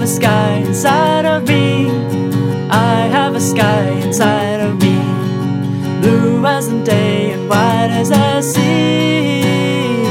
a sky inside of me. I have a sky inside of me, blue as the day and white as the sea.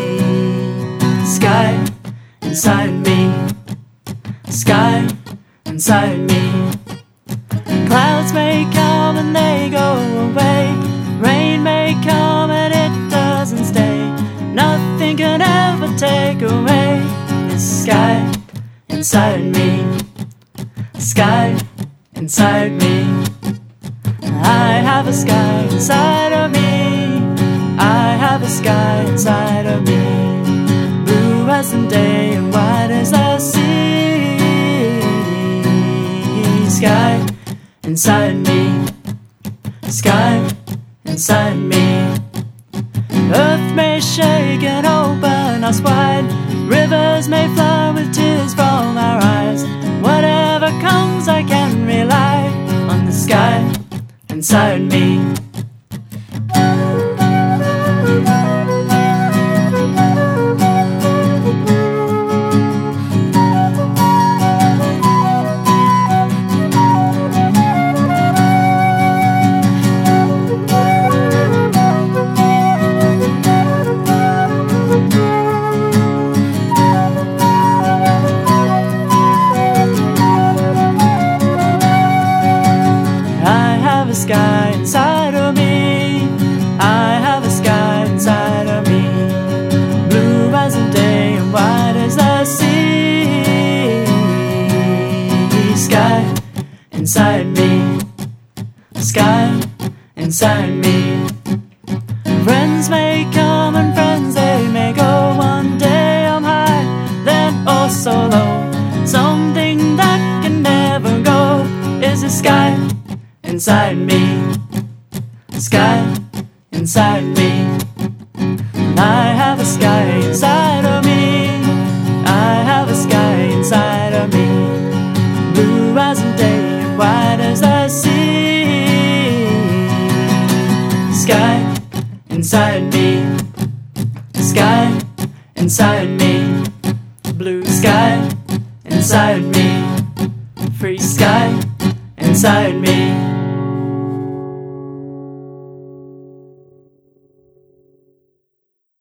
Sky inside me, sky inside me. Clouds may come and they go away, rain may come and it doesn't stay. Nothing can ever take away the sky inside me, sky inside me. I have a sky inside of me, I have a sky inside of me, blue as the day and white as the sea. Sky inside me, sky inside me. Earth may shake and open us wide, rivers may flow with tears from our eyes. Whatever comes I can rely on the sky inside me. Sky inside of me, I have a sky inside of me, blue as the day and white as the sea. Sky inside me, sky inside me. Friends may come and friends they may go. One day I'm high, then oh so low. Something that can never go is the sky inside me, sky inside me. I have a sky inside of me, I have a sky inside of me, blue as the day and white as the sea. Sky inside me, sky inside me, blue sky inside me, free sky inside me.